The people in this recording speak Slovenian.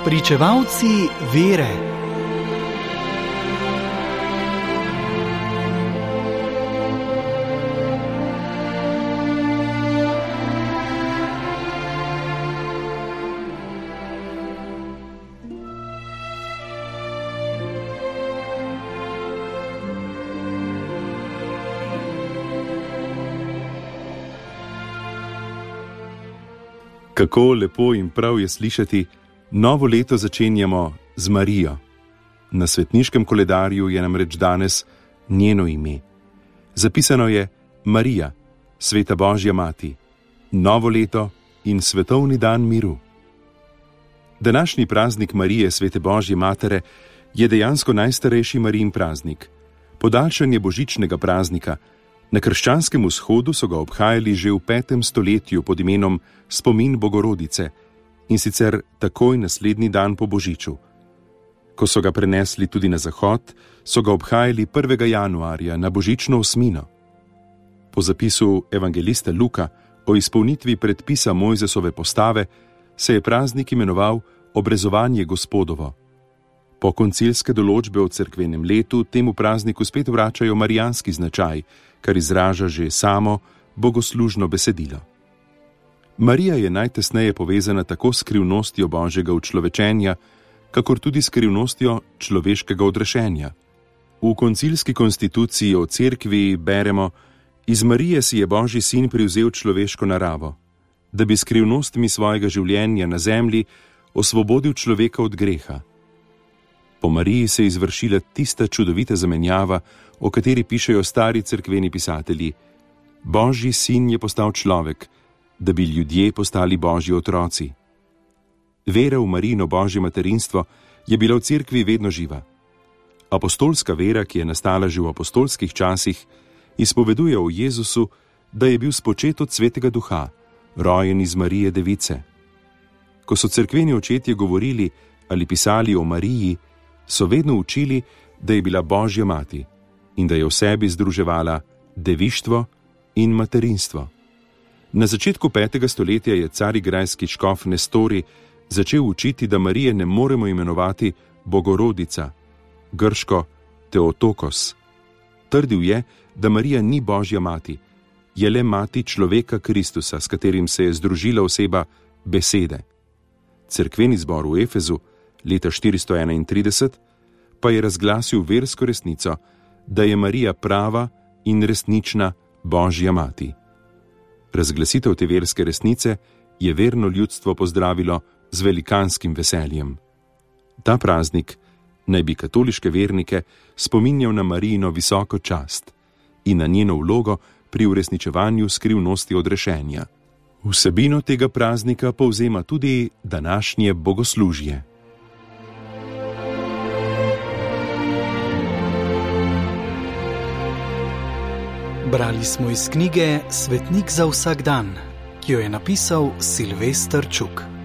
Pričevalci vere. Kako lepo in prav je slišati, novo leto začenjamo z Marijo. Na svetniškem koledarju je namreč danes njeno ime. Zapisano je Marija, sveta Božja mati, novo leto in svetovni dan miru. Današnji praznik Marije, svete Božje matere, je dejansko najstarejši Marijin praznik. Podaljšanje božičnega praznika. Na krščanskem vzhodu so ga obhajali že v 5. stoletju pod imenom Spomin Bogorodice, in sicer takoj naslednji dan po božiču. Ko so ga prenesli tudi na zahod, so ga obhajali 1. januarja na božično osmino. Po zapisu evangelista Luka o izpolnitvi predpisa Mojzesove postave se je praznik imenoval Obrezovanje Gospodovo. Po koncilske določbe o cerkvenem letu temu prazniku spet vračajo marijanski značaj, kar izraža že samo bogoslužno besedilo. Marija je najtesneje povezana tako s skrivnostjo Božjega učlovečenja, kakor tudi s skrivnostjo človeškega odrešenja. V koncilski konstituciji o cerkvi beremo: iz Marije si je Božji sin privzel človeško naravo, da bi skrivnostmi svojega življenja na zemlji osvobodil človeka od greha. Po Mariji se je izvršila tista čudovita zamenjava, o kateri pišejo stari cerkveni pisatelji: Božji sin je postal človek, da bi ljudje postali Božji otroci. Vera v Marijino Božje materinstvo je bila v cerkvi vedno živa. Apostolska vera, ki je nastala že v apostolskih časih, izpoveduje o Jezusu, da je bil spočet od Svetega Duha, rojen iz Marije Device. Ko so cerkveni očetje govorili ali pisali o Mariji, so vedno učili, da je bila Božja mati in da je v sebi združevala devištvo in materinstvo. Na začetku 5. stoletja je carigrajski škof Nestori začel učiti, da Marije ne moremo imenovati Bogorodica, grško Teotokos. Trdil je, da Marija ni Božja mati, je le mati človeka Kristusa, s katerim se je združila oseba besede. Cerkveni zbor v Efezu leta 431 pa je razglasil versko resnico, da je Marija prava in resnična Božja mati. Razglasitev te verske resnice je verno ljudstvo pozdravilo z velikanskim veseljem. Ta praznik naj bi katoliške vernike spominjal na Marijino visoko čast in na njeno vlogo pri uresničevanju skrivnosti odrešenja. Vsebino tega praznika povzema tudi današnje bogoslužje. Brali smo iz knjige Svetnik za vsak dan, ki jo je napisal Silvester Čuk.